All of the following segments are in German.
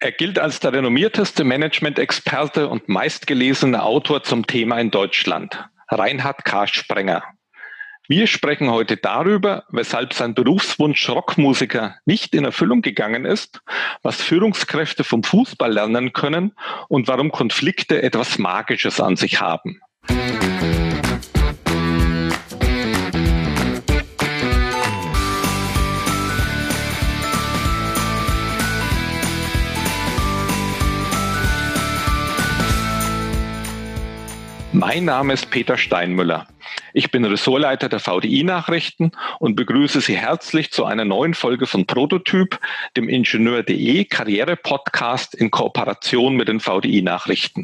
Er gilt als der renommierteste Management-Experte und meistgelesene Autor zum Thema in Deutschland, Reinhard K. Sprenger. Wir sprechen heute darüber, weshalb sein Berufswunsch Rockmusiker nicht in Erfüllung gegangen ist, was Führungskräfte vom Fußball lernen können und warum Konflikte etwas Magisches an sich haben. Mein Name ist Peter Steinmüller. Ich bin Ressortleiter der VDI-Nachrichten und begrüße Sie herzlich zu einer neuen Folge von Prototyp, dem Ingenieur.de Karriere-Podcast in Kooperation mit den VDI-Nachrichten.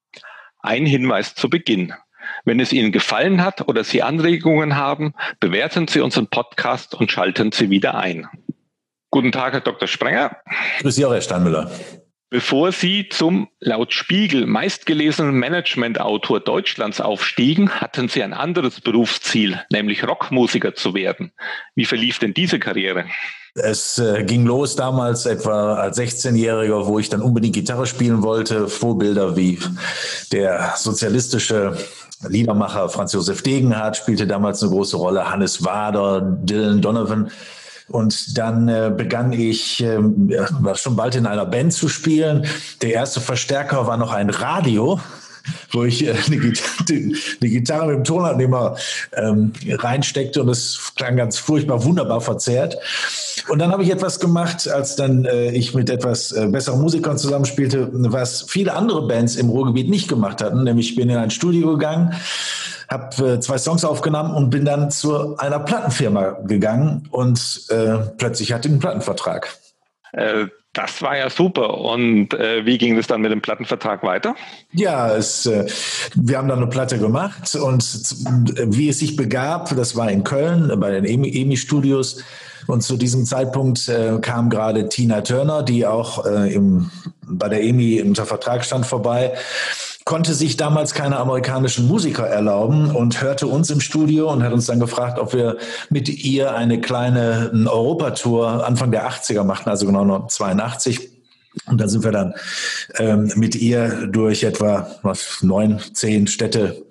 Ein Hinweis zu Beginn. Wenn es Ihnen gefallen hat oder Sie Anregungen haben, bewerten Sie unseren Podcast und schalten Sie wieder ein. Guten Tag, Herr Dr. Sprenger. Grüß Sie auch, Herr Steinmüller. Bevor Sie zum laut Spiegel meistgelesenen Management-Autor Deutschlands aufstiegen, hatten Sie ein anderes Berufsziel, nämlich Rockmusiker zu werden. Wie verlief denn diese Karriere? Es ging los damals etwa als 16-Jähriger, wo ich dann unbedingt Gitarre spielen wollte. Vorbilder wie der sozialistische Liedermacher Franz Josef Degenhardt spielte damals eine große Rolle, Hannes Wader, Dylan Donovan. Und dann begann ich war schon bald in einer Band zu spielen. Der erste Verstärker war noch ein Radio, wo ich eine Gitarre mit dem Tonabnehmer reinsteckte und es klang ganz furchtbar, wunderbar verzerrt. Und dann habe ich etwas gemacht, als dann ich mit etwas besseren Musikern zusammenspielte, was viele andere Bands im Ruhrgebiet nicht gemacht hatten. Nämlich ich bin in ein Studio gegangen, habe 2 Songs aufgenommen und bin dann zu einer Plattenfirma gegangen und plötzlich hatte ich einen Plattenvertrag. Das war ja super. Und wie ging es dann mit dem Plattenvertrag weiter? Ja, wir haben dann eine Platte gemacht und wie es sich begab, das war in Köln bei den EMI-Studios. Und zu diesem Zeitpunkt kam gerade Tina Turner, die auch bei der EMI unter Vertrag stand, vorbei. Konnte sich damals keine amerikanischen Musiker erlauben und hörte uns im Studio und hat uns dann gefragt, ob wir mit ihr eine kleine Europatour Anfang der 80er machten, also genau 1982. Und da sind wir dann mit ihr durch etwa 9, 10 Städte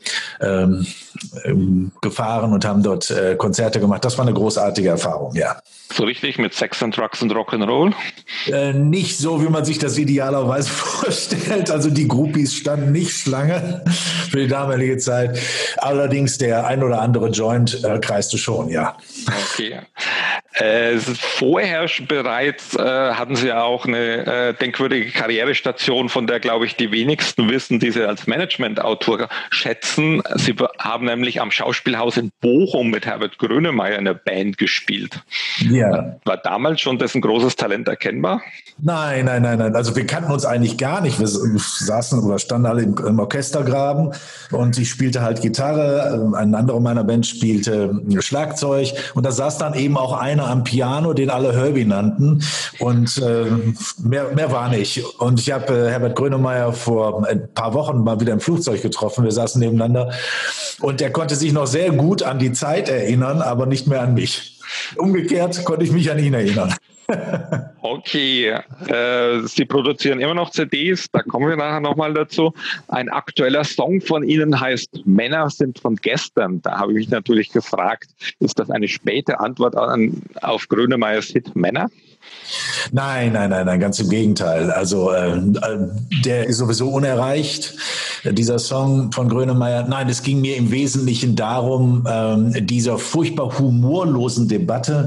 gefahren und haben dort Konzerte gemacht. Das war eine großartige Erfahrung, ja. So richtig mit Sex and Drugs und Rock'n'Roll? Nicht so, wie man sich das idealerweise vorstellt. Also die Groupies standen nicht Schlange für die damalige Zeit. Allerdings der ein oder andere Joint kreiste schon, ja. Okay. Vorher bereits hatten Sie ja auch eine denkwürdige Karrierestation, von der, glaube ich, die wenigsten wissen, die Sie als Management-Autor schätzen. Sie haben nämlich am Schauspielhaus in Bochum mit Herbert Grönemeyer in der Band gespielt. Ja. War damals schon dessen großes Talent erkennbar? Nein. Also wir kannten uns eigentlich gar nicht. Wir saßen oder standen alle im Orchestergraben und ich spielte halt Gitarre. Ein anderer meiner Band spielte Schlagzeug und da saß dann eben auch einer am Piano, den alle Herbie nannten und mehr war nicht. Und ich habe Herbert Grönemeyer vor ein paar Wochen mal wieder im Flugzeug getroffen. Wir saßen nebeneinander und er konnte sich noch sehr gut an die Zeit erinnern, aber nicht mehr an mich. Umgekehrt konnte ich mich an ihn erinnern. Okay, Sie produzieren immer noch CDs, da kommen wir nachher nochmal dazu. Ein aktueller Song von Ihnen heißt Männer sind von gestern. Da habe ich mich natürlich gefragt, ist das eine späte Antwort auf Grönemeyers Hit Männer? Nein, ganz im Gegenteil. Also der ist sowieso unerreicht, dieser Song von Grönemeyer. Nein, es ging mir im Wesentlichen darum, dieser furchtbar humorlosen Debatte,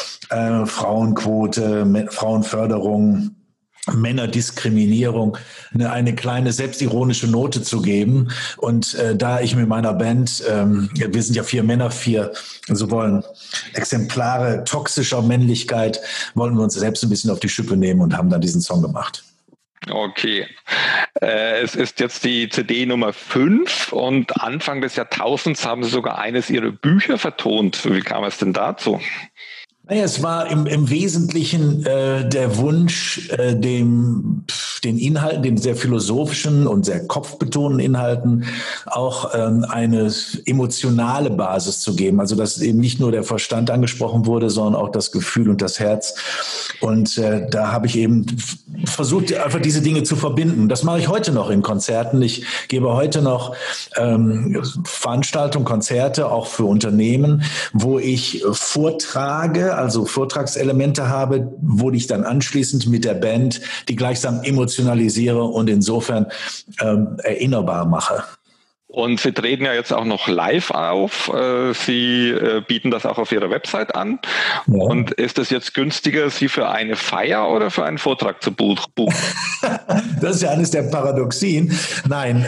Frauenquote, Frauenförderung, Männerdiskriminierung, eine kleine selbstironische Note zu geben. Und da ich mit meiner Band, wir sind ja 4 Männer, 4 so wollen Exemplare toxischer Männlichkeit, wollen wir uns selbst ein bisschen auf die Schippe nehmen und haben dann diesen Song gemacht. Okay. Es ist jetzt die CD Nummer 5 und Anfang des Jahrtausends haben Sie sogar eines Ihrer Bücher vertont. Wie kam es denn dazu? Naja, es war im Wesentlichen der Wunsch, dem den Inhalten, den sehr philosophischen und sehr kopfbetonten Inhalten auch eine emotionale Basis zu geben. Also dass eben nicht nur der Verstand angesprochen wurde, sondern auch das Gefühl und das Herz. Und da habe ich eben versucht, einfach diese Dinge zu verbinden. Das mache ich heute noch in Konzerten. Ich gebe heute noch Veranstaltungen, Konzerte, auch für Unternehmen, wo ich vortrage, also Vortragselemente habe, wo ich dann anschließend mit der Band die gleichsam emotionalisiere und insofern erinnerbar mache. Und Sie treten ja jetzt auch noch live auf. Sie bieten das auch auf Ihrer Website an. Ja. Und ist es jetzt günstiger, Sie für eine Feier oder für einen Vortrag zu buchen? Das ist ja eines der Paradoxien. Nein,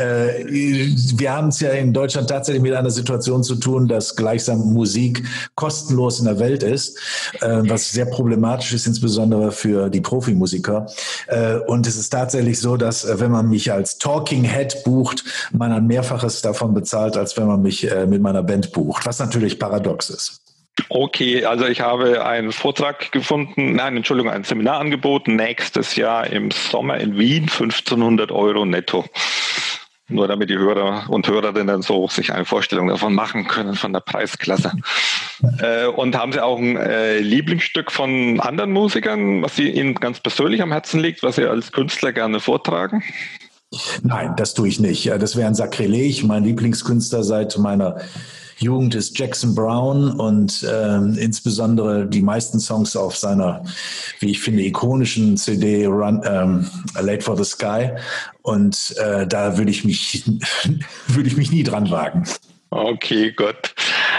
wir haben es ja in Deutschland tatsächlich mit einer Situation zu tun, dass gleichsam Musik kostenlos in der Welt ist, was sehr problematisch ist, insbesondere für die Profimusiker. Und es ist tatsächlich so, dass wenn man mich als Talking Head bucht, man ein Mehrfaches davon bezahlt, als wenn man mich mit meiner Band bucht, was natürlich paradox ist. Okay, also ich habe einen Vortrag gefunden, ein Seminarangebot nächstes Jahr im Sommer in Wien, 1.500 € netto. Nur damit die Hörer und Hörerinnen so sich eine Vorstellung davon machen können, von der Preisklasse. Und haben Sie auch ein Lieblingsstück von anderen Musikern, was Ihnen ganz persönlich am Herzen liegt, was Sie als Künstler gerne vortragen? Nein, das tue ich nicht. Das wäre ein Sakrileg. Mein Lieblingskünstler seit meiner Jugend ist Jackson Browne und insbesondere die meisten Songs auf seiner, wie ich finde, ikonischen CD Late for the Sky. Und da würde ich mich nie dran wagen. Okay, gut.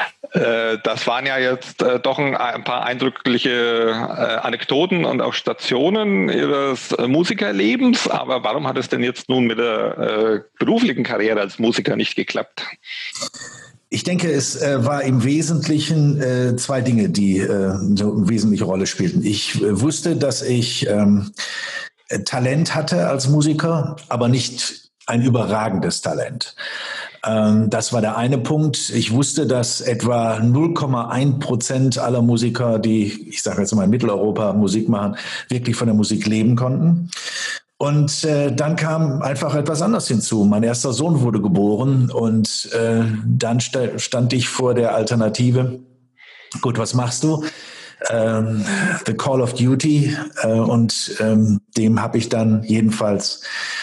Das waren ja jetzt doch ein paar eindrückliche Anekdoten und auch Stationen Ihres Musikerlebens. Aber warum hat es denn jetzt nun mit der beruflichen Karriere als Musiker nicht geklappt? Ich denke, es war im Wesentlichen zwei Dinge, die so eine wesentliche Rolle spielten. Ich wusste, dass ich Talent hatte als Musiker, aber nicht ein überragendes Talent. Das war der eine Punkt. Ich wusste, dass etwa 0,1% aller Musiker, die, ich sage jetzt mal in Mitteleuropa Musik machen, wirklich von der Musik leben konnten. Und dann kam einfach etwas anderes hinzu. Mein erster Sohn wurde geboren und dann stand ich vor der Alternative. Gut, was machst du? The Call of Duty. Und dem habe ich dann jedenfalls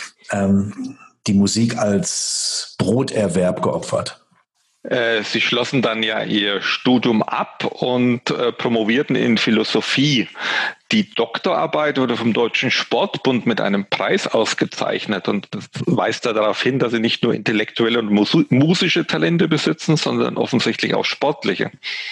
die Musik als Broterwerb geopfert. Sie schlossen dann ja Ihr Studium ab und promovierten in Philosophie. Die Doktorarbeit wurde vom Deutschen Sportbund mit einem Preis ausgezeichnet und das weist ja darauf hin, dass Sie nicht nur intellektuelle und musische Talente besitzen, sondern offensichtlich auch sportliche.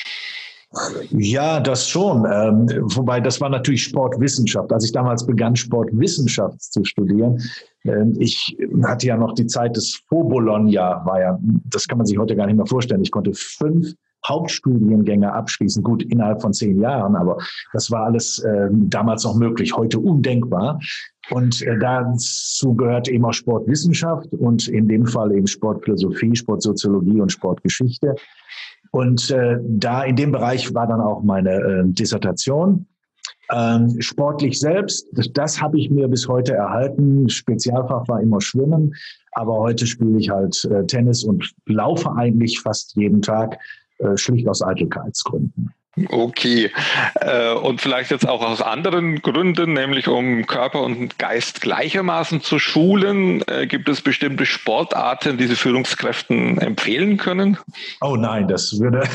Ja, das schon. Wobei, das war natürlich Sportwissenschaft. Als ich damals begann, Sportwissenschaft zu studieren, ich hatte ja noch die Zeit des Vor-Bologna, das kann man sich heute gar nicht mehr vorstellen. Ich konnte 5 Hauptstudiengänge abschließen, gut, innerhalb von 10 Jahren, aber das war alles damals noch möglich, heute undenkbar. Und dazu gehört eben auch Sportwissenschaft und in dem Fall eben Sportphilosophie, Sportsoziologie und Sportgeschichte. Und da in dem Bereich war dann auch meine Dissertation. Sportlich selbst, das habe ich mir bis heute erhalten. Spezialfach war immer Schwimmen, aber heute spiele ich halt Tennis und laufe eigentlich fast jeden Tag, schlicht aus Eitelkeitsgründen. Okay, und vielleicht jetzt auch aus anderen Gründen, nämlich um Körper und Geist gleichermaßen zu schulen. Gibt es bestimmte Sportarten, die Sie Führungskräften empfehlen können? Oh nein, das würde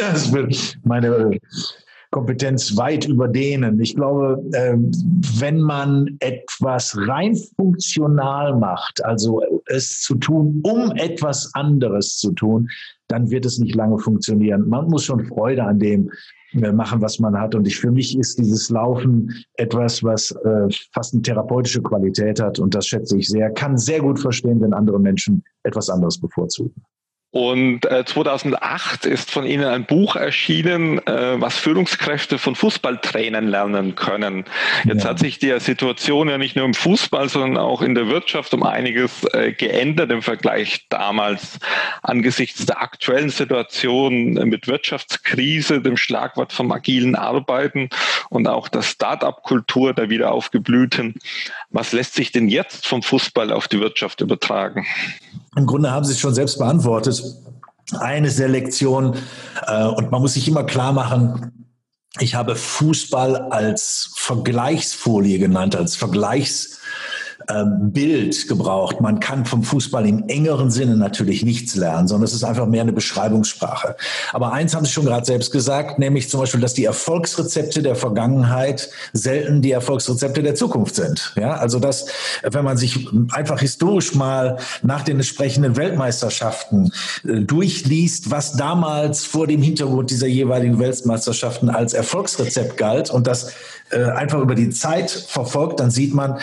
meine Kompetenz weit überdehnen. Ich glaube, wenn man etwas rein funktional macht, also es zu tun, um etwas anderes zu tun, dann wird es nicht lange funktionieren. Man muss schon Freude an dem machen, was man hat. Und für mich ist dieses Laufen etwas, was fast eine therapeutische Qualität hat. Und das schätze ich sehr. Kann sehr gut verstehen, wenn andere Menschen etwas anderes bevorzugen. Und 2008 ist von Ihnen ein Buch erschienen, was Führungskräfte von Fußballtrainern lernen können. Jetzt hat sich die Situation ja nicht nur im Fußball, sondern auch in der Wirtschaft um einiges geändert im Vergleich damals angesichts der aktuellen Situation mit Wirtschaftskrise, dem Schlagwort vom agilen Arbeiten und auch der Start-up-Kultur, der wieder aufgeblühten. Was lässt sich denn jetzt vom Fußball auf die Wirtschaft übertragen? Im Grunde haben Sie es schon selbst beantwortet. Eine Selektion, und man muss sich immer klar machen, ich habe Fußball als Vergleichsfolie genannt, als Vergleichsbild gebraucht. Man kann vom Fußball im engeren Sinne natürlich nichts lernen, sondern es ist einfach mehr eine Beschreibungssprache. Aber eins haben Sie schon gerade selbst gesagt, nämlich zum Beispiel, dass die Erfolgsrezepte der Vergangenheit selten die Erfolgsrezepte der Zukunft sind. Ja, also dass, wenn man sich einfach historisch mal nach den entsprechenden Weltmeisterschaften durchliest, was damals vor dem Hintergrund dieser jeweiligen Weltmeisterschaften als Erfolgsrezept galt und das einfach über die Zeit verfolgt, dann sieht man,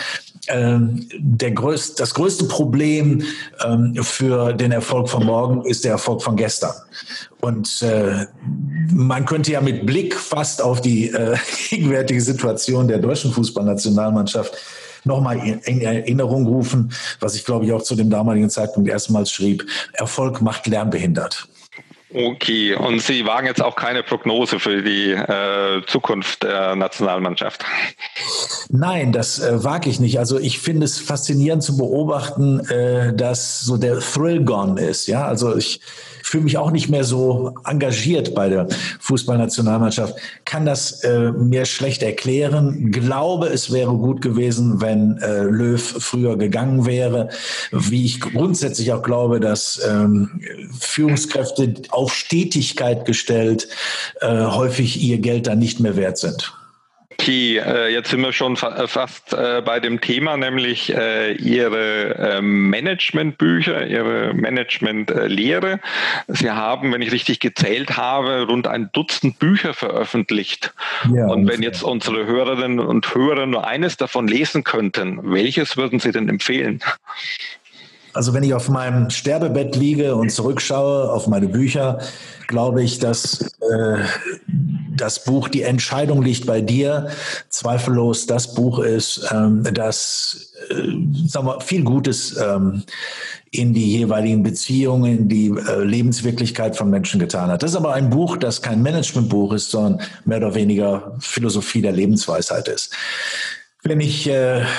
das größte Problem für den Erfolg von morgen ist der Erfolg von gestern. Und man könnte ja mit Blick fast auf die gegenwärtige Situation der deutschen Fußballnationalmannschaft nochmal in Erinnerung rufen, was ich glaube ich auch zu dem damaligen Zeitpunkt erstmals schrieb: Erfolg macht lernbehindert. Okay, und Sie wagen jetzt auch keine Prognose für die Zukunft der Nationalmannschaft? Nein, das wage ich nicht. Also ich finde es faszinierend zu beobachten, dass so der Thrill gone ist. Ja, also ich fühle mich auch nicht mehr so engagiert bei der Fußballnationalmannschaft, kann das mir schlecht erklären. Glaube, es wäre gut gewesen, wenn Löw früher gegangen wäre. Wie ich grundsätzlich auch glaube, dass Führungskräfte auf Stetigkeit gestellt häufig ihr Geld dann nicht mehr wert sind. Okay, jetzt sind wir schon fast bei dem Thema, nämlich Ihre Managementbücher, Ihre Managementlehre. Sie haben, wenn ich richtig gezählt habe, rund ein Dutzend Bücher veröffentlicht. Ja, und wenn jetzt unsere Hörerinnen und Hörer nur eines davon lesen könnten, welches würden Sie denn empfehlen? Also wenn ich auf meinem Sterbebett liege und zurückschaue auf meine Bücher, glaube ich, dass das Buch Die Entscheidung liegt bei dir zweifellos das Buch ist, das sagen wir, viel Gutes in die jeweiligen Beziehungen, in die Lebenswirklichkeit von Menschen getan hat. Das ist aber ein Buch, das kein Managementbuch ist, sondern mehr oder weniger Philosophie der Lebensweisheit ist. Wenn ich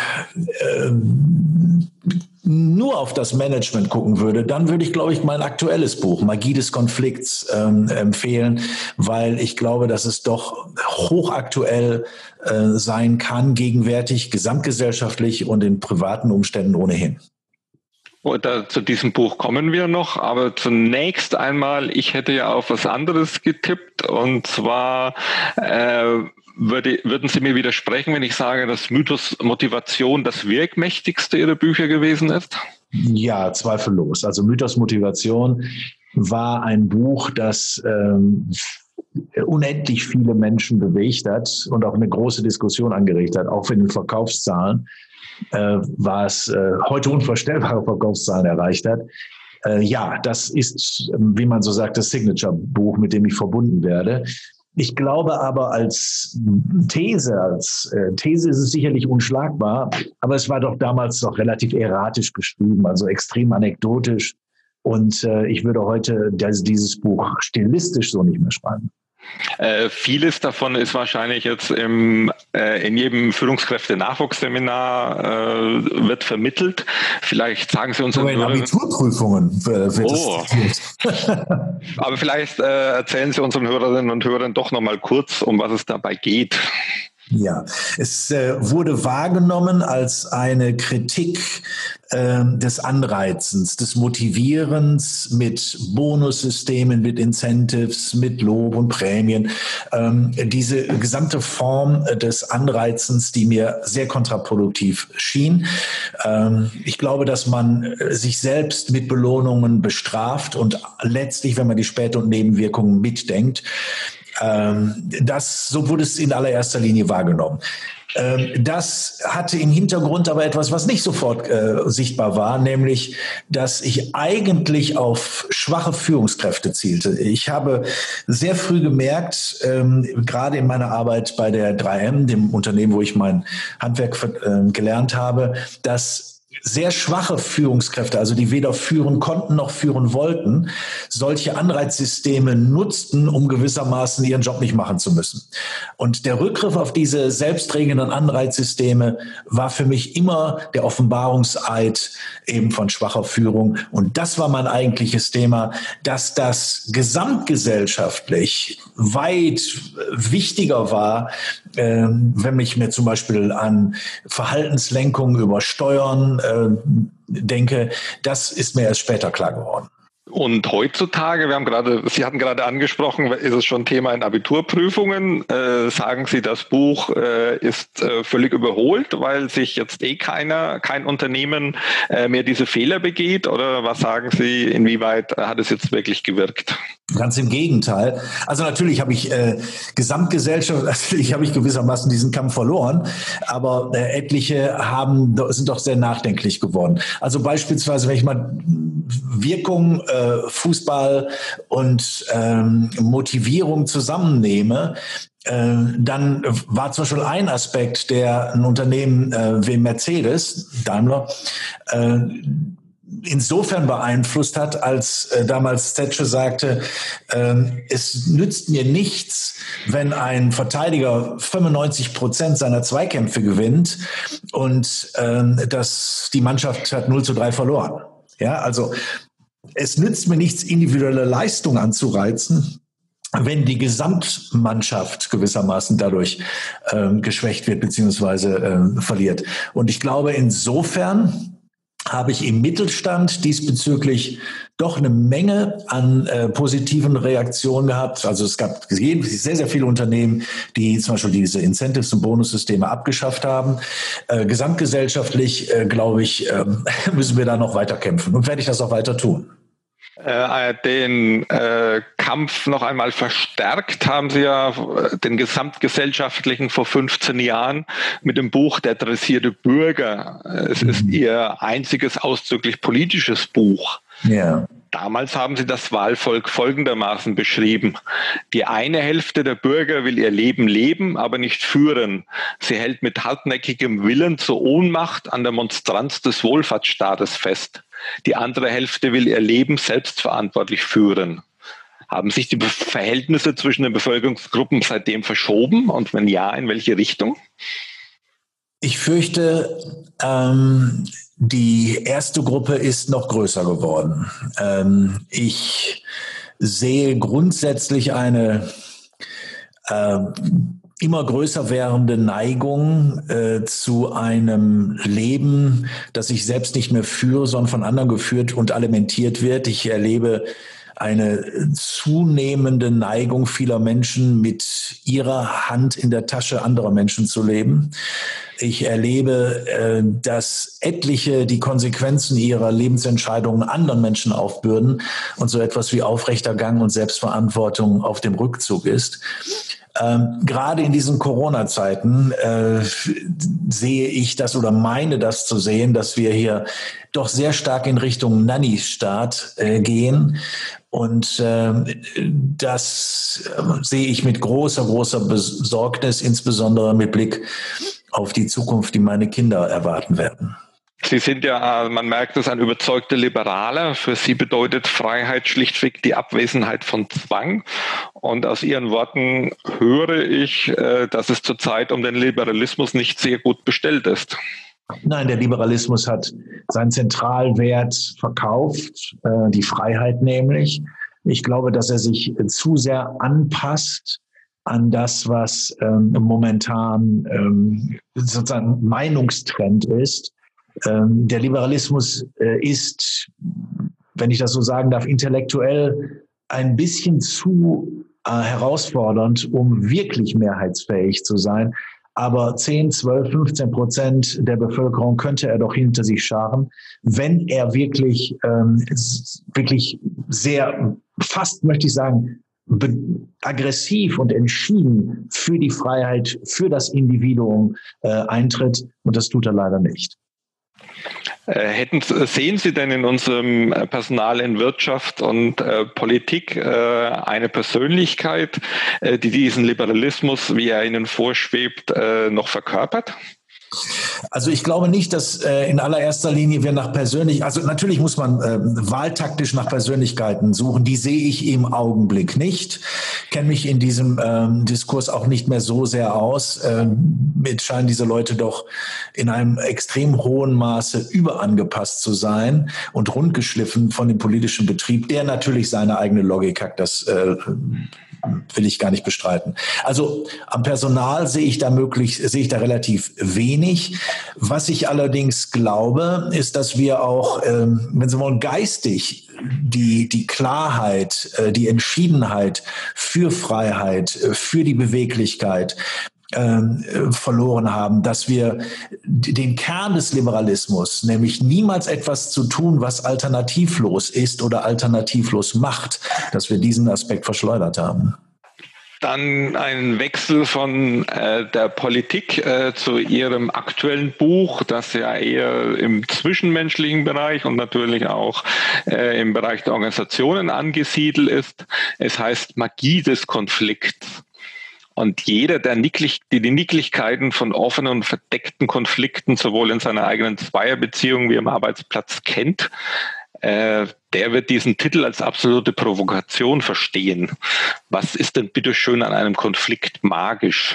nur auf das Management gucken würde, dann würde ich, glaube ich, mein aktuelles Buch Magie des Konflikts empfehlen, weil ich glaube, dass es doch hochaktuell sein kann, gegenwärtig, gesamtgesellschaftlich und in privaten Umständen ohnehin. Zu diesem Buch kommen wir noch, aber zunächst einmal, ich hätte ja auf was anderes getippt, und zwar würden Sie mir widersprechen, wenn ich sage, dass Mythos Motivation das wirkmächtigste Ihrer Bücher gewesen ist? Ja, zweifellos. Also Mythos Motivation war ein Buch, das unendlich viele Menschen bewegt hat und auch eine große Diskussion angeregt hat, auch in den Verkaufszahlen. War es heute unvorstellbare Verkaufszahlen erreicht hat. Ja, das ist, wie man so sagt, das Signature-Buch, mit dem ich verbunden werde. Ich glaube aber als These ist es sicherlich unschlagbar, aber es war doch damals noch relativ erratisch geschrieben, also extrem anekdotisch. Und ich würde heute dieses Buch stilistisch so nicht mehr schreiben. Vieles davon ist wahrscheinlich jetzt in jedem Führungskräfte-Nachwuchsseminar wird vermittelt. Vielleicht sagen Sie uns... Sogar in Abiturprüfungen wird es Aber vielleicht erzählen Sie unseren Hörerinnen und Hörern doch noch mal kurz, um was es dabei geht. Ja, es wurde wahrgenommen als eine Kritik des Anreizens, des Motivierens mit Bonussystemen, mit Incentives, mit Lob und Prämien. Diese gesamte Form des Anreizens, die mir sehr kontraproduktiv schien. Ich glaube, dass man sich selbst mit Belohnungen bestraft und letztlich, wenn man die Spät- und Nebenwirkungen mitdenkt, So wurde es in allererster Linie wahrgenommen. Das hatte im Hintergrund aber etwas, was nicht sofort sichtbar war, nämlich, dass ich eigentlich auf schwache Führungskräfte zielte. Ich habe sehr früh gemerkt, gerade in meiner Arbeit bei der 3M, dem Unternehmen, wo ich mein Handwerk gelernt habe, dass sehr schwache Führungskräfte, also die weder führen konnten noch führen wollten, solche Anreizsysteme nutzten, um gewissermaßen ihren Job nicht machen zu müssen. Und der Rückgriff auf diese selbstregelnden Anreizsysteme war für mich immer der Offenbarungseid eben von schwacher Führung. Und das war mein eigentliches Thema, dass das gesamtgesellschaftlich weit wichtiger war, wenn ich mir zum Beispiel an Verhaltenslenkung über Steuern denke, das ist mir erst später klar geworden. Und heutzutage, Sie hatten gerade angesprochen, ist es schon Thema in Abiturprüfungen. Sagen Sie, das Buch ist völlig überholt, weil sich jetzt kein Unternehmen mehr diese Fehler begeht? Oder was sagen Sie, inwieweit hat es jetzt wirklich gewirkt? Ganz im Gegenteil. Also natürlich habe ich gesamtgesellschaftlich habe ich gewissermaßen diesen Kampf verloren, aber etliche sind doch sehr nachdenklich geworden. Also beispielsweise, wenn ich mal Wirkung, Fußball und Motivierung zusammennehme, dann war zum Beispiel ein Aspekt, der ein Unternehmen wie Mercedes, Daimler, insofern beeinflusst hat, als damals Thatcher sagte, es nützt mir nichts, wenn ein Verteidiger 95% seiner Zweikämpfe gewinnt und die Mannschaft hat 0:3 verloren. Ja, also es nützt mir nichts, individuelle Leistung anzureizen, wenn die Gesamtmannschaft gewissermaßen dadurch geschwächt wird bzw. verliert. Und ich glaube, insofern habe ich im Mittelstand diesbezüglich doch eine Menge an positiven Reaktionen gehabt. Also es gab sehr, sehr viele Unternehmen, die zum Beispiel diese Incentives- und Bonussysteme abgeschafft haben. Gesamtgesellschaftlich, glaube ich, müssen wir da noch weiter kämpfen und werde ich das auch weiter tun. Den Kampf noch einmal verstärkt haben Sie ja den gesamtgesellschaftlichen vor 15 Jahren mit dem Buch Der dressierte Bürger. Es ist Ihr einziges ausdrücklich politisches Buch. Ja. Damals haben Sie das Wahlvolk folgendermaßen beschrieben. Die eine Hälfte der Bürger will ihr Leben leben, aber nicht führen. Sie hält mit hartnäckigem Willen zur Ohnmacht an der Monstranz des Wohlfahrtsstaates fest. Die andere Hälfte will ihr Leben selbstverantwortlich führen. Haben sich die Verhältnisse zwischen den Bevölkerungsgruppen seitdem verschoben? Und wenn ja, in welche Richtung? Ich fürchte, die erste Gruppe ist noch größer geworden. Ich sehe grundsätzlich eine immer größer werdende Neigung zu einem Leben, das ich selbst nicht mehr führe, sondern von anderen geführt und alimentiert wird. Ich erlebe eine zunehmende Neigung vieler Menschen, mit ihrer Hand in der Tasche anderer Menschen zu leben. Ich erlebe, dass etliche die Konsequenzen ihrer Lebensentscheidungen anderen Menschen aufbürden und so etwas wie aufrechter Gang und Selbstverantwortung auf dem Rückzug ist. Gerade in diesen Corona-Zeiten sehe ich das oder meine das zu sehen, dass wir hier doch sehr stark in Richtung Nanny-Staat gehen. Und das sehe ich mit großer Besorgnis, insbesondere mit Blick auf die Zukunft, die meine Kinder erwarten werden. Sie sind ja, man merkt es, ein überzeugter Liberaler. Für Sie bedeutet Freiheit schlichtweg die Abwesenheit von Zwang. Und aus Ihren Worten höre ich, dass es zurzeit um den Liberalismus nicht sehr gut bestellt ist. Nein, der Liberalismus hat seinen Zentralwert verkauft, die Freiheit nämlich. Ich glaube, dass er sich zu sehr anpasst an das, was momentan sozusagen Meinungstrend ist. Der Liberalismus ist, wenn ich das so sagen darf, intellektuell ein bisschen zu herausfordernd, um wirklich mehrheitsfähig zu sein. Aber 10, 12, 15% der Bevölkerung könnte er doch hinter sich scharen, wenn er wirklich sehr, fast möchte ich sagen, aggressiv und entschieden für die Freiheit, für das Individuum eintritt. Und das tut er leider nicht. Sehen Sie denn in unserem Personal in Wirtschaft und Politik eine Persönlichkeit, die diesen Liberalismus, wie er Ihnen vorschwebt, noch verkörpert? Also ich glaube nicht, dass in allererster Linie wir also natürlich muss man wahltaktisch nach Persönlichkeiten suchen, die sehe ich im Augenblick nicht, kenne mich in diesem Diskurs auch nicht mehr so sehr aus. Mir scheinen diese Leute doch in einem extrem hohen Maße überangepasst zu sein und rundgeschliffen von dem politischen Betrieb, der natürlich seine eigene Logik hat, das will ich gar nicht bestreiten. Also am Personal sehe ich da relativ wenig. Was ich allerdings glaube, ist, dass wir auch, wenn Sie wollen, geistig die Klarheit, die Entschiedenheit für Freiheit, für die Beweglichkeit verloren haben, dass wir den Kern des Liberalismus, nämlich niemals etwas zu tun, was alternativlos ist oder alternativlos macht, dass wir diesen Aspekt verschleudert haben. Dann ein Wechsel von der Politik zu Ihrem aktuellen Buch, das ja eher im zwischenmenschlichen Bereich und natürlich auch im Bereich der Organisationen angesiedelt ist. Es heißt Magie des Konflikts. Und jeder, der die Nicklichkeiten von offenen und verdeckten Konflikten sowohl in seiner eigenen Zweierbeziehung wie am Arbeitsplatz kennt, der wird diesen Titel als absolute Provokation verstehen. Was ist denn bitte schön an einem Konflikt magisch?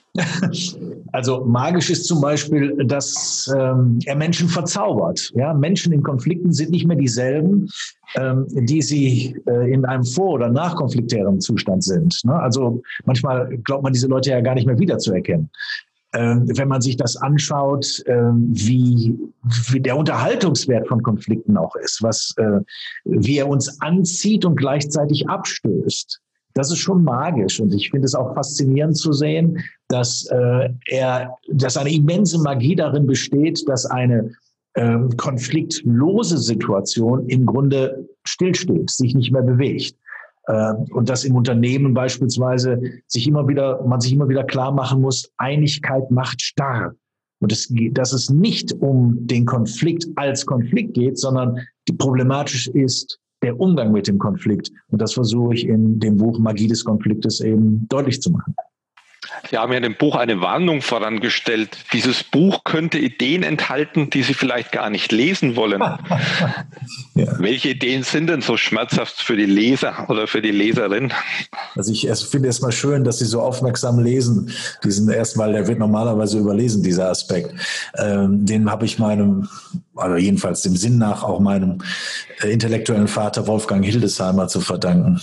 Also magisch ist zum Beispiel, dass er Menschen verzaubert. Ja? Menschen in Konflikten sind nicht mehr dieselben, die sie in einem vor- oder nachkonfliktären Zustand sind. Ne? Also manchmal glaubt man diese Leute ja gar nicht mehr wiederzuerkennen. Wenn man sich das anschaut, wie der Unterhaltungswert von Konflikten auch ist, wie er uns anzieht und gleichzeitig abstößt. Das ist schon magisch und ich finde es auch faszinierend zu sehen, dass eine immense Magie darin besteht, dass eine konfliktlose Situation im Grunde stillsteht, sich nicht mehr bewegt. Und dass im Unternehmen beispielsweise man sich immer wieder klar machen muss, Einigkeit macht starr. Und dass es nicht um den Konflikt als Konflikt geht, sondern problematisch ist der Umgang mit dem Konflikt. Und das versuche ich in dem Buch Magie des Konfliktes eben deutlich zu machen. Sie haben ja in dem Buch eine Warnung vorangestellt. Dieses Buch könnte Ideen enthalten, die Sie vielleicht gar nicht lesen wollen. Ja. Welche Ideen sind denn so schmerzhaft für die Leser oder für die Leserin? Also ich finde es mal schön, dass Sie so aufmerksam lesen. Der wird normalerweise überlesen, dieser Aspekt. Den habe ich jedenfalls dem Sinn nach auch meinem intellektuellen Vater Wolfgang Hildesheimer zu verdanken.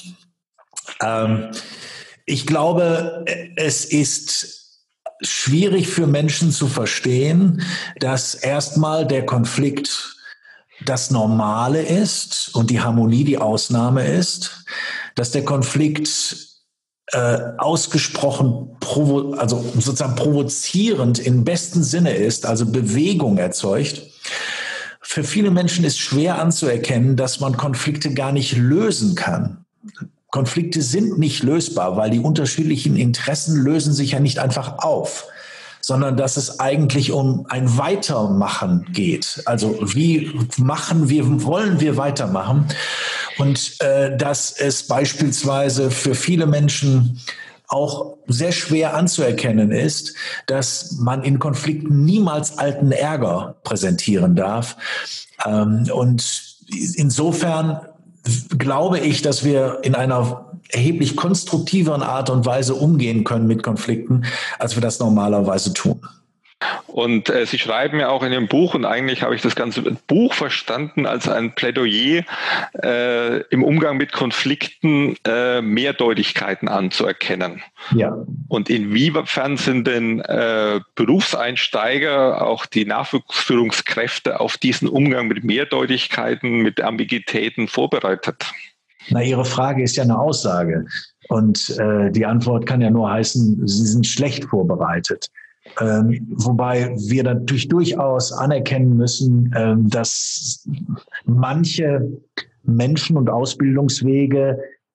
Ich glaube, es ist schwierig für Menschen zu verstehen, dass erstmal der Konflikt das Normale ist und die Harmonie die Ausnahme ist, dass der Konflikt ausgesprochen sozusagen provozierend im besten Sinne ist, also Bewegung erzeugt. Für viele Menschen ist schwer anzuerkennen, dass man Konflikte gar nicht lösen kann. Konflikte sind nicht lösbar, weil die unterschiedlichen Interessen lösen sich ja nicht einfach auf, sondern dass es eigentlich um ein Weitermachen geht. Also wollen wir weitermachen? Und dass es beispielsweise für viele Menschen auch sehr schwer anzuerkennen ist, dass man in Konflikten niemals alten Ärger präsentieren darf. Und insofern glaube ich, dass wir in einer erheblich konstruktiveren Art und Weise umgehen können mit Konflikten, als wir das normalerweise tun. Und Sie schreiben ja auch in Ihrem Buch, und eigentlich habe ich das ganze Buch verstanden als ein Plädoyer im Umgang mit Konflikten Mehrdeutigkeiten anzuerkennen. Ja. Und inwiefern sind denn Berufseinsteiger, auch die Nachwuchsführungskräfte auf diesen Umgang mit Mehrdeutigkeiten, mit Ambiguitäten vorbereitet? Ihre Frage ist ja eine Aussage. Und die Antwort kann ja nur heißen, sie sind schlecht vorbereitet. Wobei wir natürlich durchaus anerkennen müssen, dass manche Menschen und Ausbildungswege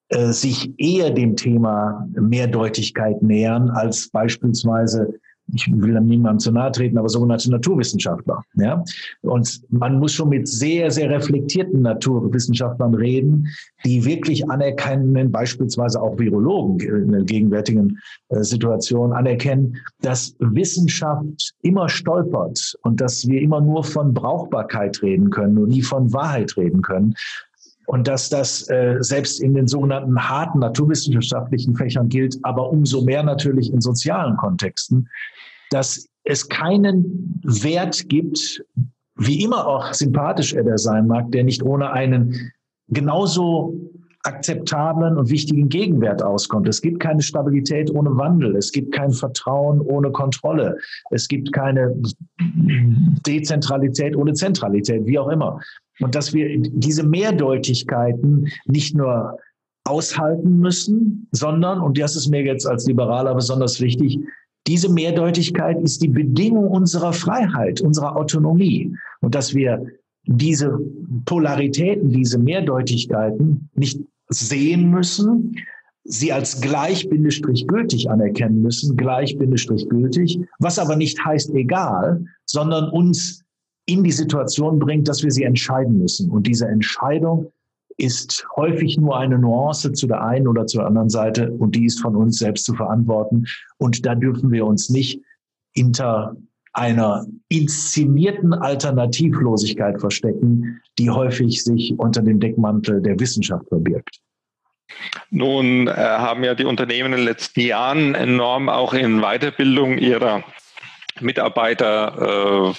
sich eher dem Thema Mehrdeutigkeit nähern als beispielsweise, ich will dann niemandem zu nahe treten, aber sogenannte Naturwissenschaftler. Ja? Und man muss schon mit sehr, sehr reflektierten Naturwissenschaftlern reden, die wirklich anerkennen, beispielsweise auch Virologen in der gegenwärtigen Situation anerkennen, dass Wissenschaft immer stolpert und dass wir immer nur von Brauchbarkeit reden können und nie von Wahrheit reden können. Und dass das selbst in den sogenannten harten naturwissenschaftlichen Fächern gilt, aber umso mehr natürlich in sozialen Kontexten, dass es keinen Wert gibt, wie immer auch sympathisch er da sein mag, der nicht ohne einen genauso akzeptablen und wichtigen Gegenwert auskommt. Es gibt keine Stabilität ohne Wandel. Es gibt kein Vertrauen ohne Kontrolle. Es gibt keine Dezentralität ohne Zentralität, wie auch immer. Und dass wir diese Mehrdeutigkeiten nicht nur aushalten müssen, sondern, und das ist mir jetzt als Liberaler besonders wichtig, diese Mehrdeutigkeit ist die Bedingung unserer Freiheit, unserer Autonomie. Und dass wir diese Polaritäten, diese Mehrdeutigkeiten nicht sehen müssen, sie als gültig anerkennen müssen, gültig, was aber nicht heißt egal, sondern uns in die Situation bringt, dass wir sie entscheiden müssen. Und diese Entscheidung ist häufig nur eine Nuance zu der einen oder zur anderen Seite und die ist von uns selbst zu verantworten. Und da dürfen wir uns nicht hinter einer inszenierten Alternativlosigkeit verstecken, die häufig sich unter dem Deckmantel der Wissenschaft verbirgt. Nun haben ja die Unternehmen in den letzten Jahren enorm auch in Weiterbildung ihrer Mitarbeiter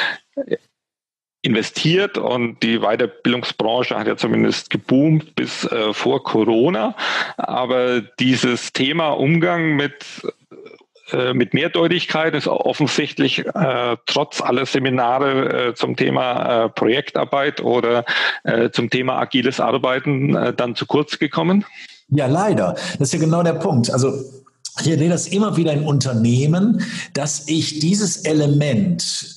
investiert und die Weiterbildungsbranche hat ja zumindest geboomt bis vor Corona. Aber dieses Thema Umgang mit Mehrdeutigkeit ist offensichtlich trotz aller Seminare zum Thema Projektarbeit oder zum Thema agiles Arbeiten dann zu kurz gekommen? Ja, leider. Das ist ja genau der Punkt. Also ich erlebe das immer wieder in Unternehmen, dass ich dieses Element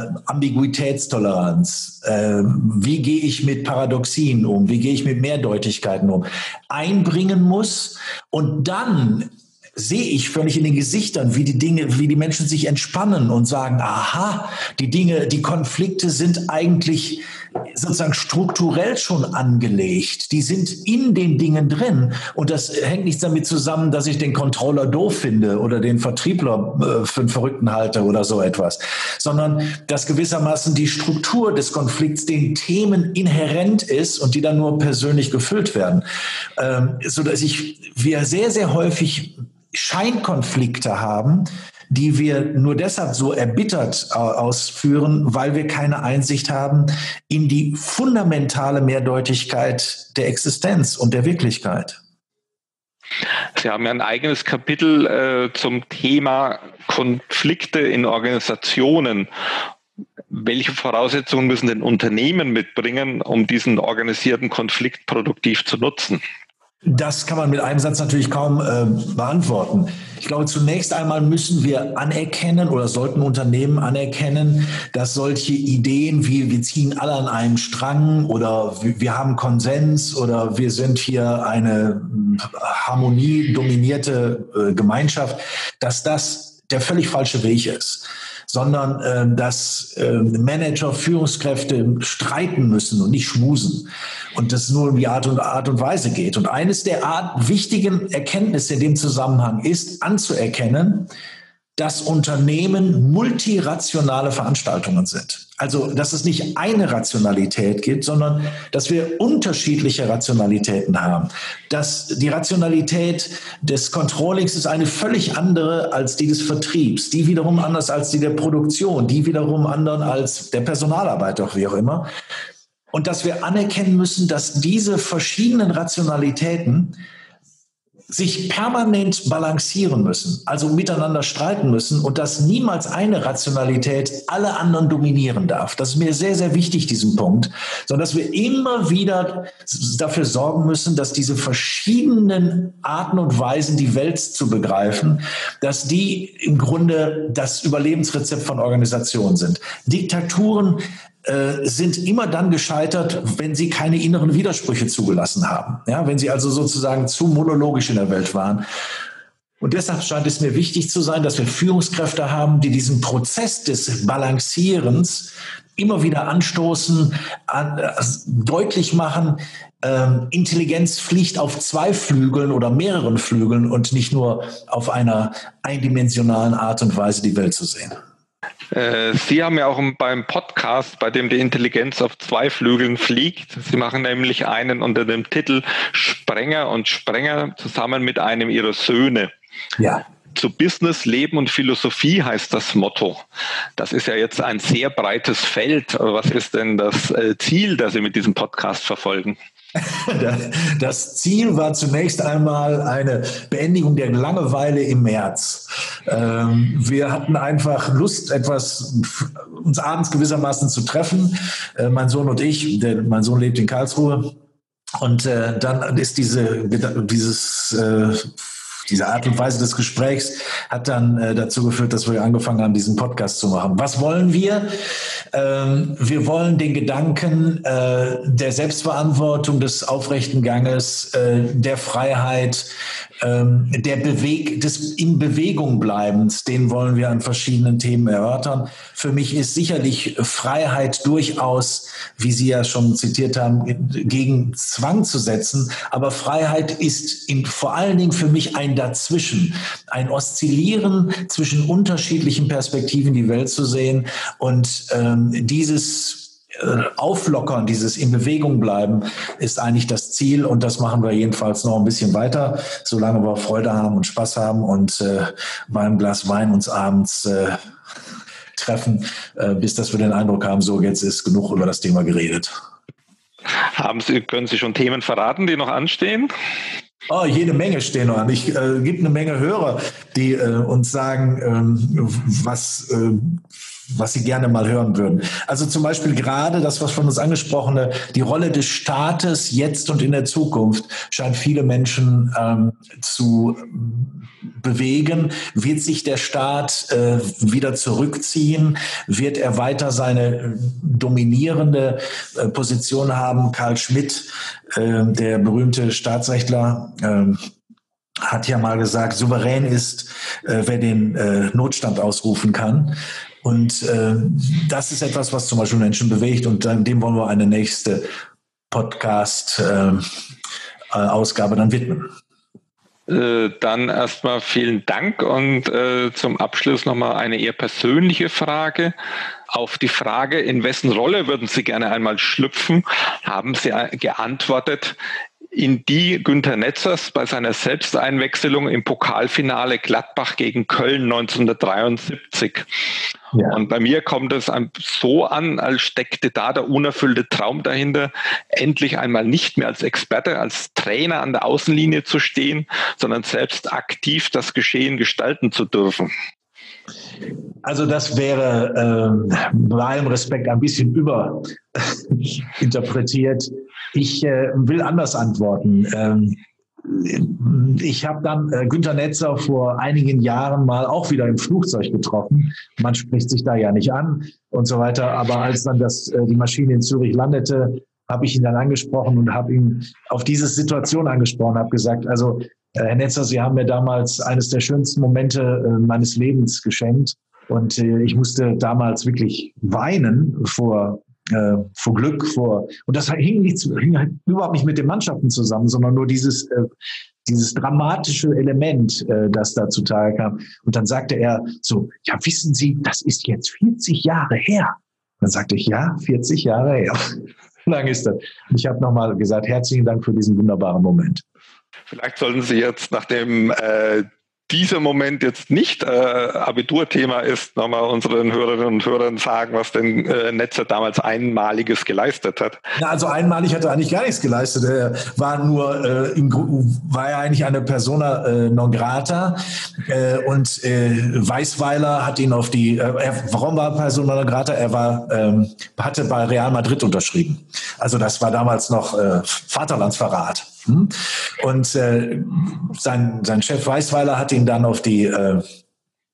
Ambiguitätstoleranz, wie gehe ich mit Paradoxien um, wie gehe ich mit Mehrdeutigkeiten um, einbringen muss und dann sehe ich völlig in den Gesichtern, wie die Menschen sich entspannen und sagen, aha, die Konflikte sind eigentlich sozusagen strukturell schon angelegt. Die sind in den Dingen drin. Und das hängt nicht damit zusammen, dass ich den Controller doof finde oder den Vertriebler für einen Verrückten halte oder so etwas, sondern dass gewissermaßen die Struktur des Konflikts den Themen inhärent ist und die dann nur persönlich gefüllt werden. Sodass wir sehr, sehr häufig Scheinkonflikte haben, die wir nur deshalb so erbittert ausführen, weil wir keine Einsicht haben in die fundamentale Mehrdeutigkeit der Existenz und der Wirklichkeit. Sie haben ja ein eigenes Kapitel zum Thema Konflikte in Organisationen. Welche Voraussetzungen müssen denn Unternehmen mitbringen, um diesen organisierten Konflikt produktiv zu nutzen? Das kann man mit einem Satz natürlich kaum beantworten. Ich glaube, zunächst einmal müssen wir anerkennen oder sollten Unternehmen anerkennen, dass solche Ideen wie wir ziehen alle an einem Strang oder wir haben Konsens oder wir sind hier eine harmoniedominierte Gemeinschaft, dass das der völlig falsche Weg ist, sondern dass Manager, Führungskräfte streiten müssen und nicht schmusen. Und das nur um die Art und Weise geht. Und eines der wichtigen Erkenntnisse in dem Zusammenhang ist, anzuerkennen, dass Unternehmen multirationale Veranstaltungen sind. Also, dass es nicht eine Rationalität gibt, sondern dass wir unterschiedliche Rationalitäten haben. Dass die Rationalität des Controllings ist eine völlig andere als die des Vertriebs, die wiederum anders als die der Produktion, die wiederum anderen als der Personalarbeit, auch wie auch immer. Und dass wir anerkennen müssen, dass diese verschiedenen Rationalitäten sich permanent balancieren müssen, also miteinander streiten müssen und dass niemals eine Rationalität alle anderen dominieren darf. Das ist mir sehr, sehr wichtig, diesen Punkt, sondern dass wir immer wieder dafür sorgen müssen, dass diese verschiedenen Arten und Weisen, die Welt zu begreifen, dass die im Grunde das Überlebensrezept von Organisationen sind. Diktaturen sind immer dann gescheitert, wenn sie keine inneren Widersprüche zugelassen haben. Ja, wenn sie also sozusagen zu monologisch in der Welt waren. Und deshalb scheint es mir wichtig zu sein, dass wir Führungskräfte haben, die diesen Prozess des Balancierens immer wieder anstoßen, deutlich machen, Intelligenz fliegt auf 2 Flügeln oder mehreren Flügeln und nicht nur auf einer eindimensionalen Art und Weise die Welt zu sehen. Sie haben ja auch beim Podcast, bei dem die Intelligenz auf 2 Flügeln fliegt, Sie machen nämlich einen unter dem Titel Sprenger und Sprenger zusammen mit einem Ihrer Söhne. Ja. Zu Business, Leben und Philosophie heißt das Motto. Das ist ja jetzt ein sehr breites Feld. Was ist denn das Ziel, das Sie mit diesem Podcast verfolgen? Das Ziel war zunächst einmal eine Beendigung der Langeweile im März. Wir hatten einfach Lust, uns abends gewissermaßen zu treffen. Mein Sohn und ich, mein Sohn lebt in Karlsruhe. Und dann ist diese Art und Weise des Gesprächs hat dann dazu geführt, dass wir angefangen haben, diesen Podcast zu machen. Was wollen wir? Wir wollen den Gedanken der Selbstverantwortung, des aufrechten Ganges, der Freiheit, des in Bewegung bleibens, den wollen wir an verschiedenen Themen erörtern. Für mich ist sicherlich Freiheit durchaus, wie Sie ja schon zitiert haben, gegen Zwang zu setzen. Aber Freiheit ist vor allen Dingen für mich ein Dazwischen, ein Oszillieren zwischen unterschiedlichen Perspektiven die Welt zu sehen und dieses Auflockern, dieses in Bewegung bleiben, ist eigentlich das Ziel und das machen wir jedenfalls noch ein bisschen weiter, solange wir Freude haben und Spaß haben und beim Glas Wein uns abends treffen, bis dass wir den Eindruck haben, so jetzt ist genug über das Thema geredet. Können Sie schon Themen verraten, die noch anstehen? Oh, jede Menge stehen noch an. Es gibt eine Menge Hörer, die uns sagen, was sie gerne mal hören würden. Also zum Beispiel gerade das, was von uns angesprochene, die Rolle des Staates jetzt und in der Zukunft scheint viele Menschen zu bewegen. Wird sich der Staat wieder zurückziehen? Wird er weiter seine dominierende Position haben? Carl Schmitt, der berühmte Staatsrechtler, hat ja mal gesagt, souverän ist, wer den Notstand ausrufen kann. Und das ist etwas, was zum Beispiel Menschen bewegt und dem wollen wir eine nächste Podcast-Ausgabe dann widmen. Dann erstmal vielen Dank und zum Abschluss nochmal eine eher persönliche Frage. Auf die Frage, in wessen Rolle würden Sie gerne einmal schlüpfen, haben Sie geantwortet, in die Günter Netzers bei seiner Selbsteinwechselung im Pokalfinale Gladbach gegen Köln 1973. Ja. Und bei mir kommt es so an, als steckte da der unerfüllte Traum dahinter, endlich einmal nicht mehr als Experte, als Trainer an der Außenlinie zu stehen, sondern selbst aktiv das Geschehen gestalten zu dürfen. Also das wäre bei allem Respekt ein bisschen überinterpretiert. Ich will anders antworten. Ich habe dann Günter Netzer vor einigen Jahren mal auch wieder im Flugzeug getroffen. Man spricht sich da ja nicht an und so weiter. Aber als dann die Maschine in Zürich landete, habe ich ihn dann angesprochen und habe ihn auf diese Situation angesprochen, habe gesagt, also Herr Netzer, Sie haben mir damals eines der schönsten Momente meines Lebens geschenkt. Und ich musste damals wirklich weinen vor Glück, und das hing halt überhaupt nicht mit den Mannschaften zusammen, sondern nur dieses dramatische Element, das da zutage kam. Und dann sagte er so, ja, wissen Sie, das ist jetzt 40 Jahre her. Dann sagte ich, ja, 40 Jahre her. Wie lange ist das? Und ich habe nochmal gesagt, herzlichen Dank für diesen wunderbaren Moment. Vielleicht sollten Sie jetzt, nachdem dieser Moment jetzt nicht Abiturthema ist, nochmal unseren Hörerinnen und Hörern sagen, was denn Netzer damals Einmaliges geleistet hat. Ja, also einmalig hat er eigentlich gar nichts geleistet. Er war war ja eigentlich eine Persona non grata und Weisweiler hat ihn auf warum war er Persona non grata? Er hatte bei Real Madrid unterschrieben. Also das war damals noch Vaterlandsverrat. Und sein Chef Weisweiler hat ihn dann auf die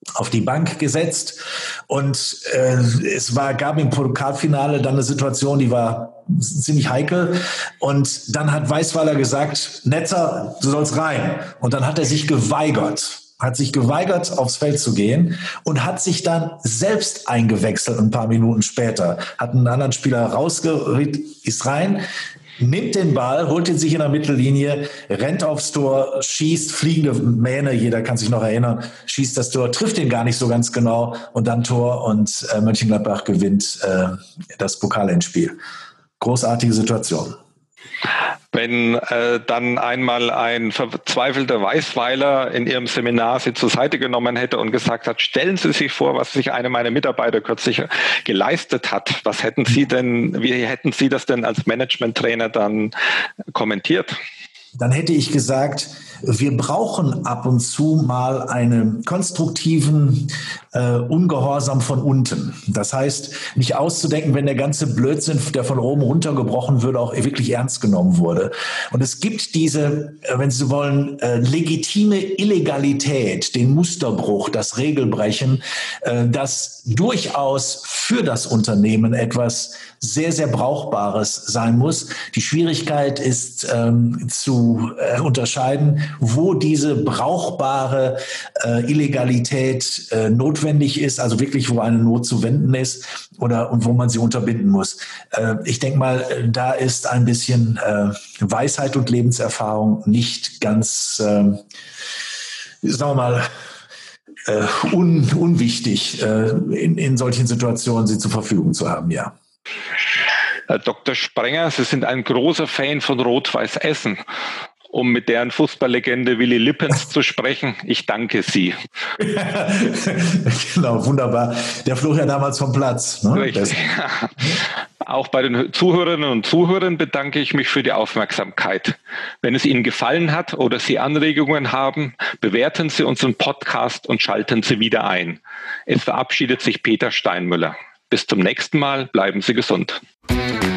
auf die Bank gesetzt und gab im Pokalfinale dann eine Situation, die war ziemlich heikel und dann hat Weisweiler gesagt, Netzer, du sollst rein, und dann hat er sich geweigert, aufs Feld zu gehen und hat sich dann selbst eingewechselt ein paar Minuten später, hat einen anderen Spieler rausgerückt, ist rein, nimmt den Ball, holt ihn sich in der Mittellinie, rennt aufs Tor, schießt, fliegende Mähne, jeder kann sich noch erinnern, schießt das Tor, trifft ihn gar nicht so ganz genau und dann Tor und Mönchengladbach gewinnt das Pokalendspiel. Großartige Situation. Wenn dann einmal ein verzweifelter Weisweiler in Ihrem Seminar Sie zur Seite genommen hätte und gesagt hat, stellen Sie sich vor, was sich einer meiner Mitarbeiter kürzlich geleistet hat. Wie hätten Sie das denn als Management-Trainer dann kommentiert? Dann hätte ich gesagt, wir brauchen ab und zu mal einen konstruktiven Ungehorsam von unten. Das heißt, nicht auszudenken, wenn der ganze Blödsinn, der von oben runtergebrochen würde, auch wirklich ernst genommen wurde. Und es gibt diese, wenn Sie wollen, legitime Illegalität, den Musterbruch, das Regelbrechen, das durchaus für das Unternehmen etwas sehr, sehr Brauchbares sein muss. Die Schwierigkeit ist zu unterscheiden, wo diese brauchbare Illegalität notwendig ist, also wirklich, wo eine Not zu wenden ist und wo man sie unterbinden muss. Ich denke mal, da ist ein bisschen Weisheit und Lebenserfahrung nicht ganz, sagen wir mal, unwichtig, in solchen Situationen sie zur Verfügung zu haben, ja. Herr Dr. Sprenger, Sie sind ein großer Fan von Rot-Weiß Essen. Um mit deren Fußballlegende Willy Lippens zu sprechen, ich danke Sie. Genau, wunderbar. Der flog ja damals vom Platz. Ne? Richtig. Auch bei den Zuhörerinnen und Zuhörern bedanke ich mich für die Aufmerksamkeit. Wenn es Ihnen gefallen hat oder Sie Anregungen haben, bewerten Sie unseren Podcast und schalten Sie wieder ein. Es verabschiedet sich Peter Steinmüller. Bis zum nächsten Mal, bleiben Sie gesund.